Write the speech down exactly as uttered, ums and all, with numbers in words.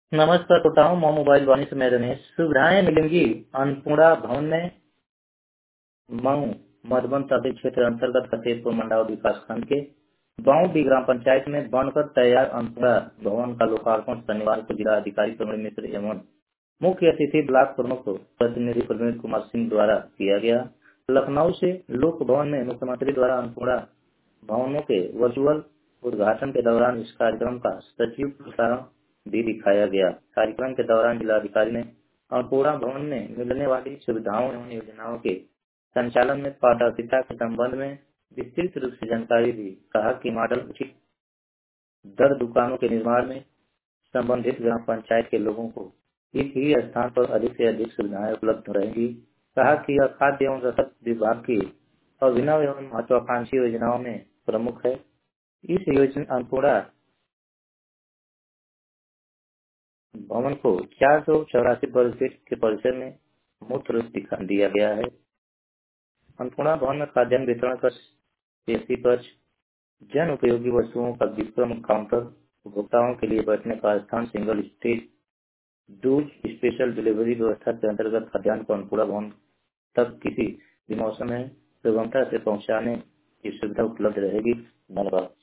नमस्कार श्रोताओं, मैं मोबाइल वाणी से मैं रमेश। सुविधाएं मिलेंगी अन्नपूर्णा भवन में। मऊ मधुबन तहसील क्षेत्र अंतर्गत फतेहपुर मंडाव विकास खंड के बाउंडी ग्राम पंचायत में बनकर तैयार अन्नपूर्णा भवन का लोकार्पण शनिवार को जिला अधिकारी प्रवीण मिश्र एवं मुख्य अतिथि ब्लॉक प्रमुख प्रतिनिधि प्रवीण कुमार सिंह द्वारा किया गया। लखनऊ से लोक भवन में मुख्यमंत्री द्वारा अन्नपूर्णा भवनों के वर्चुअल उद्घाटन के दौरान इस कार्यक्रम का सजीव प्रसारण भी दिखाया गया। कार्यक्रम के दौरान जिलाधिकारी ने अन्नपूर्णा भवन में मिलने वाली सुविधाओं एवं योजनाओं के संचालन में पारदर्शिता के संबंध में विस्तृत रूप से जानकारी दी। कहा कि मॉडल उचित दर दुकानों के निर्माण में संबंधित ग्राम पंचायत के लोगों को एक ही स्थान पर अधिक से अधिक सुविधाएं उपलब्ध रहेंगी। कहा कि यह खाद्य एवं रसद विभाग की अभिनव एवं महत्वाकांक्षी योजनाओं में प्रमुख है। इस योजना अन्नपूर्णा भवन को चार सौ चौरासी वर्ग फीट के परिसर में मुक्त रूप दिखा दिया गया है। अन्नपूर्णा भवन में खाद्यान्न वितरण कक्ष, एसी कक्ष, जन उपयोगी वस्तुओं का विक्रम काउंटर, उपभोक्ताओं के लिए बैठने का स्थान, सिंगल स्टेज, दूध स्पेशल डिलीवरी व्यवस्था के अंतर्गत खाद्यान्न को अन्नपूर्णा भवन तक किसी भी मौसम में सुगमता से पहुंचाने की सुविधा उपलब्ध रहेगी। धन्यवाद।